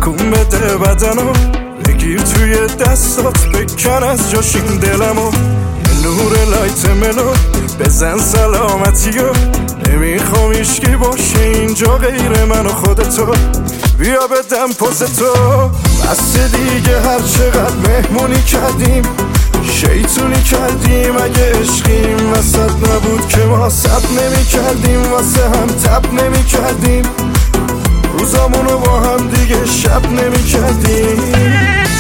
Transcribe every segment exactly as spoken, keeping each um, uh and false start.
تکون بده بدنو، بگیر توی دستات بکن از جاش این دلمو، یه نور لایت ملو بزن سلامتیو، نمیخوام ایشکی باشه اینجا غیر من و خودتو، بیا بدم پوز تو. بس دیگه هر چقدر مهمونی کردیم شیطونی کردیم، اگه عشقیم وسط نبود که ما سب نمی کردیم، واسه هم تب نمی کردیم، روزامونو با هم دیگه شب نمی کردیم.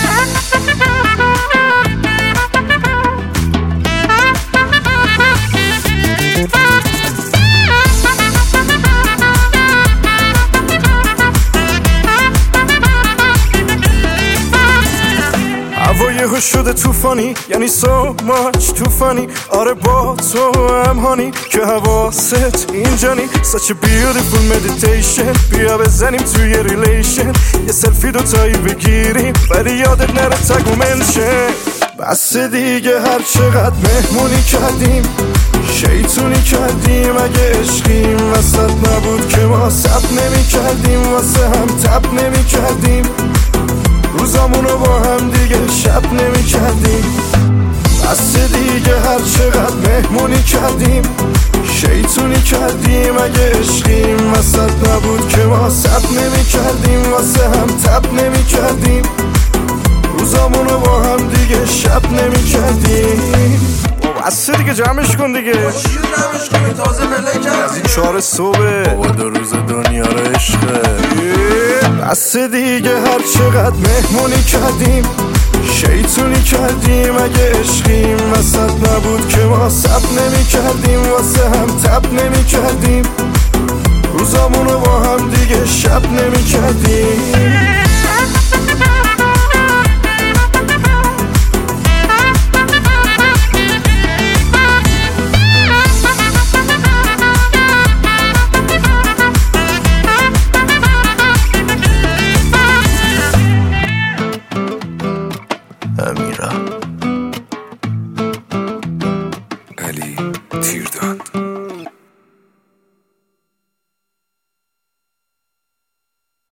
هوایه شده توفانی، یعنی so much توفانی، آره با تو هم هانی که حواست اینجا نی. such a beautiful meditation، بیا بزنیم توی ریلیشن، یه سلفی دوتایی بگیریم ولی یادت نره تگ و منشن. بس دیگه هر چقدر مهمونی کردیم شیطونی کردیم، اگه عشقیم وسط نبود که ما سب نمی کردیم، واسه هم تب نمی کردیم، روزامونو با هم دیگه شب نمی کردیم. بس دیگه هر چقدر مهمونی کردیم شیطونی کردیم، اگه عشقیم وسط نبود که ما سب نمی کردیم، واسه هم تب نمی کردیم، روزامونو با هم دیگه شب نمی کردیم. بس دیگه جمعش کن دیگه، جمعش کن تازه بله کرد از این چهار صبح بابا دو روز دنیا رو عشقه. بس دیگه هر چقدر مهمونی کردیم شیطونی کردیم، اگه عشقیم وسط نبود که ما سب نمی کردیم، واسه هم تب نمی کردیم، روزامونو با هم دیگه شب نمی کردیم. امیرا